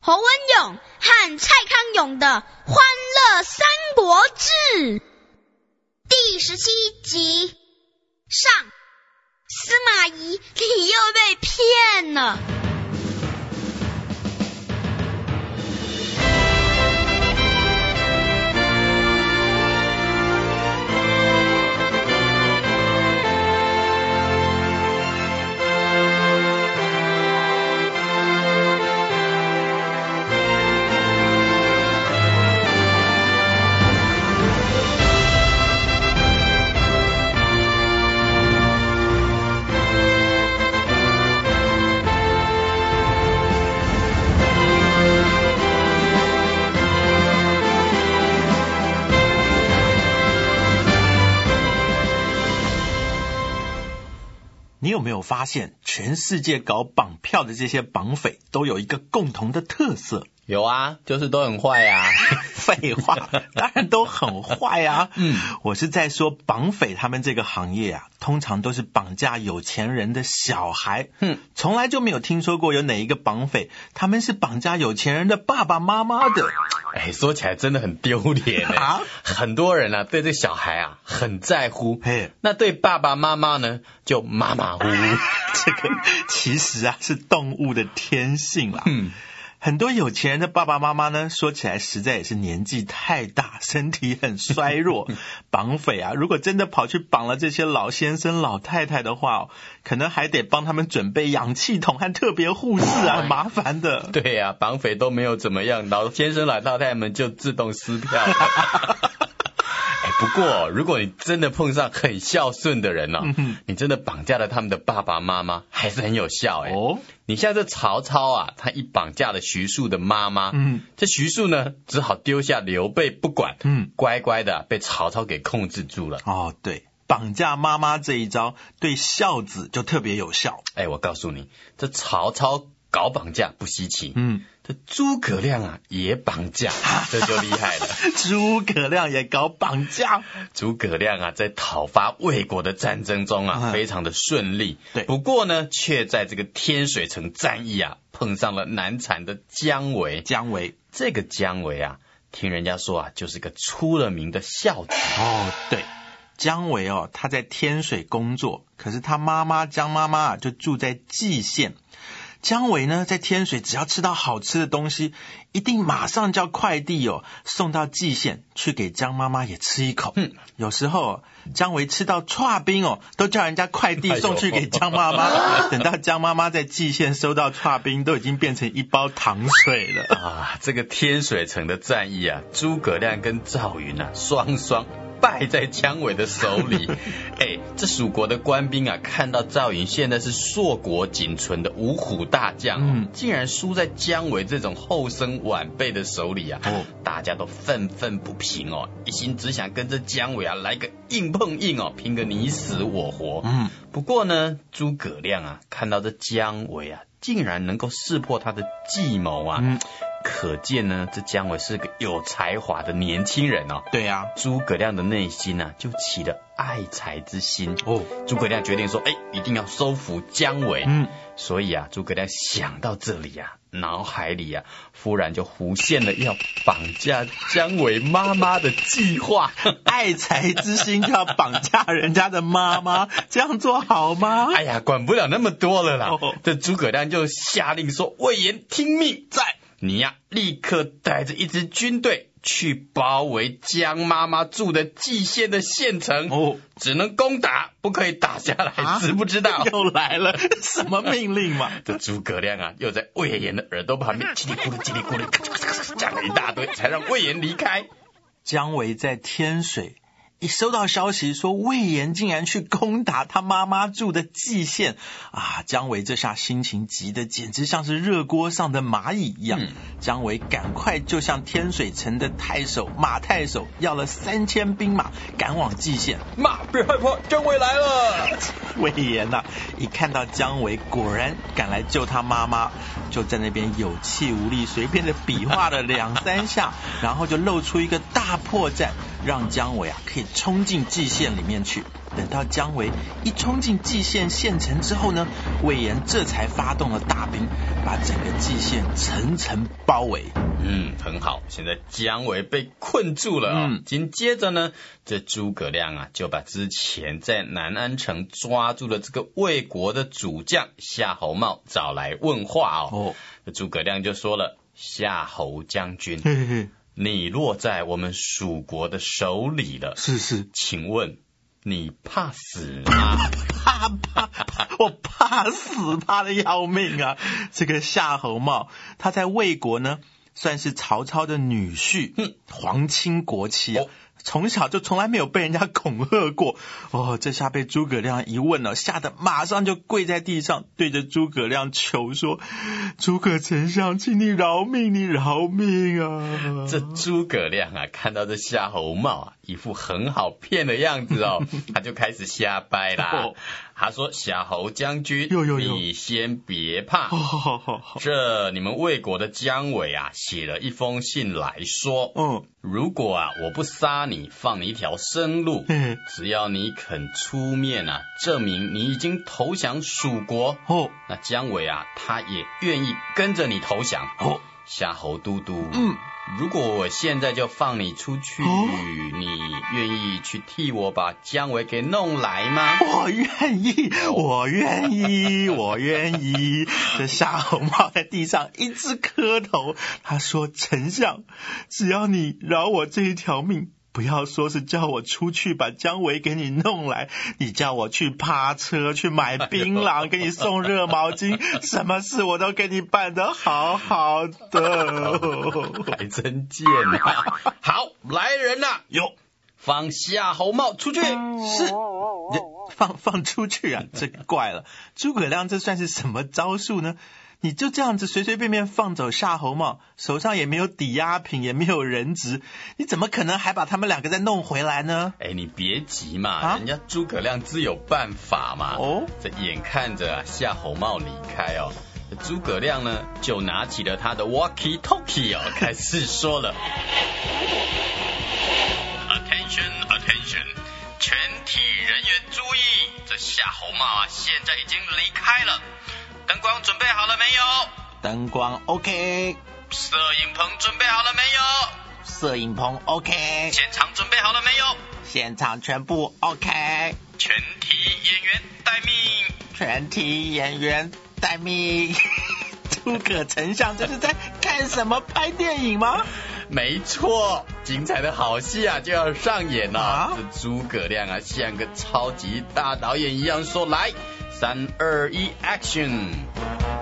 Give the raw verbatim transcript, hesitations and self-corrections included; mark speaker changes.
Speaker 1: 侯文勇和蔡康永的《欢乐三国志》第十七集上，司马懿，你又被骗了。
Speaker 2: 你有没有发现，全世界搞绑票的这些绑匪都有一个共同的特色？
Speaker 3: 有啊，就是都很坏啊。
Speaker 2: 废话，当然都很坏啊。嗯，我是在说绑匪他们这个行业啊，通常都是绑架有钱人的小孩。嗯，从来就没有听说过有哪一个绑匪他们是绑架有钱人的爸爸妈妈的。
Speaker 3: 哎，说起来真的很丢脸啊！很多人啊对这小孩啊很在乎，嘿，那对爸爸妈妈呢就马马虎虎。
Speaker 2: 这个其实啊是动物的天性啦。嗯。很多有钱人的爸爸妈妈呢，说起来实在也是年纪太大，身体很衰弱。绑匪啊，如果真的跑去绑了这些老先生老太太的话、哦，可能还得帮他们准备氧气筒和特别护士啊，很麻烦的。
Speaker 3: 对呀、啊，绑匪都没有怎么样，老先生老太太们就自动撕票了。不过如果你真的碰上很孝顺的人哦，嗯、你真的绑架了他们的爸爸妈妈，还是很有效哎。哦，你像这曹操啊，他一绑架了徐庶的妈妈，嗯，这徐庶呢只好丢下刘备不管，嗯，乖乖的被曹操给控制住了。
Speaker 2: 哦，对，绑架妈妈这一招对孝子就特别有效。
Speaker 3: 哎，我告诉你，这曹操搞绑架不稀奇，嗯，这诸葛亮啊也绑架，这就厉害了。
Speaker 2: 诸葛亮也搞绑架。
Speaker 3: 诸葛亮啊在讨伐魏国的战争中啊、嗯、非常的顺利，对，不过呢却在这个天水城战役啊碰上了难产的姜维。
Speaker 2: 姜维
Speaker 3: 这个姜维啊，听人家说啊就是个出了名的孝子。
Speaker 2: 哦，对，姜维哦他在天水工作，可是他妈妈姜妈妈啊就住在蓟县。姜维呢在天水只要吃到好吃的东西，一定马上叫快递哦送到蓟县去给姜妈妈也吃一口。嗯，有时候、哦、姜维吃到剉冰哦，都叫人家快递送去给姜妈妈。等到姜妈妈在蓟县收到剉冰，都已经变成一包糖水了
Speaker 3: 啊！这个天水城的战役啊，诸葛亮跟赵云啊双双败在姜维的手里。哎，这蜀国的官兵啊，看到赵云现在是硕果仅存的五虎大将、哦嗯、竟然输在姜维这种后生晚辈的手里啊、哦、大家都愤愤不平哦，一心只想跟这姜维啊来个硬碰硬哦，拼个你死我活。嗯，不过呢诸葛亮啊看到这姜维啊竟然能够识破他的计谋啊、嗯，可见呢这姜维是个有才华的年轻人哦。
Speaker 2: 对啊，
Speaker 3: 诸葛亮的内心啊就起了爱才之心哦。诸葛亮决定说，哎，一定要收服姜维。嗯，所以啊诸葛亮想到这里啊，脑海里啊忽然就浮现了要绑架姜维妈妈的计划。
Speaker 2: 爱才之心就要绑架人家的妈妈，这样做好吗？
Speaker 3: 哎呀，管不了那么多了啦。哦、这诸葛亮就下令说，魏延听命在。你呀、啊，立刻带着一支军队去包围姜妈妈住的蓟县的县城哦，只能攻打，不可以打下来，啊、知不知道？
Speaker 2: 又来了，什么命令嘛？
Speaker 3: 这诸葛亮啊，又在魏延的耳朵旁边叽里咕噜叽里咕噜讲了一大堆，才让魏延离开。
Speaker 2: 姜维在天水一收到消息说魏延竟然去攻打他妈妈住的蓟县啊，姜维这下心情急得简直像是热锅上的蚂蚁一样。嗯、姜维赶快就向天水城的太守马太守要了三千兵马，赶往蓟县。
Speaker 3: 马别害怕，姜维来了。
Speaker 2: 魏延啊，一看到姜维果然赶来救他妈妈，就在那边有气无力，随便的比划了两三下，然后就露出一个大破绽。 让姜维啊可以冲进蓟县里面去。等到姜维一冲进蓟县县城之后呢，魏延这才发动了大兵，把整个蓟县层层包围。
Speaker 3: 嗯，很好，现在姜维被困住了哦。嗯，紧接着呢，这诸葛亮啊就把之前在南安城抓住了这个魏国的主将夏侯茂找来问话哦。哦，这诸葛亮就说了：夏侯将军，嘿嘿嘿，你落在我们蜀国的手里了。
Speaker 2: 是是，
Speaker 3: 请问你怕死吗？
Speaker 2: 怕怕，我怕死，怕得要命啊！这个夏侯茂，他在魏国呢，算是曹操的女婿，嗯，皇亲国戚啊。哦，从小就从来没有被人家恐吓过哦，这下被诸葛亮一问了，吓得马上就跪在地上，对着诸葛亮求说：诸葛丞相，请你饶命，你饶命啊！
Speaker 3: 这诸葛亮啊，看到这夏侯茂啊，一副很好骗的样子哦，他就开始瞎掰啦。哦，他说：夏侯将军，呦呦呦，你先别怕，好好好好，这你们魏国的姜维啊，写了一封信来说，嗯，如果啊我不杀你，放你一条生路，只要你肯出面啊，证明你已经投降蜀国，哦，那姜维啊，他也愿意跟着你投降。哦，夏侯都督，嗯，如果我现在就放你出去，哦，你愿意去替我把姜维给弄来吗？
Speaker 2: 我愿意，我愿意，我愿意。这夏侯茂在地上一直磕头，他说：丞相，只要你饶我这一条命，不要说是叫我出去把姜维给你弄来，你叫我去趴车，去买槟榔，给你送热毛巾，什么事我都给你办得好好的。
Speaker 3: 还真贱啊！好，来人呐，有放夏侯茂出去。
Speaker 2: 是，放放出去啊？这怪了，诸葛亮这算是什么招数呢？你就这样子随随便便放走夏侯茂，手上也没有抵押品，也没有人质，你怎么可能还把他们两个再弄回来呢？
Speaker 3: 哎，你别急嘛，啊，人家诸葛亮自有办法嘛。哦，这眼看着啊夏侯茂离开哦，诸葛亮呢就拿起了他的 walkie talkie 哦，开始说了：Attention, attention， 全体人员注意，这夏侯茂啊现在已经离开了。灯光准备好了没有？
Speaker 2: 灯光 OK。
Speaker 3: 摄影棚准备好了没有？
Speaker 2: 摄影棚 OK。
Speaker 3: 现场准备好了没有？
Speaker 2: 现场全部 OK。
Speaker 3: 全体演员待命。
Speaker 2: 全体演员待命。诸葛丞相这是在看什么？拍电影吗？
Speaker 3: 没错，精彩的好戏啊就要上演了。啊，这诸葛亮啊像个超级大导演一样说，来三二一 action。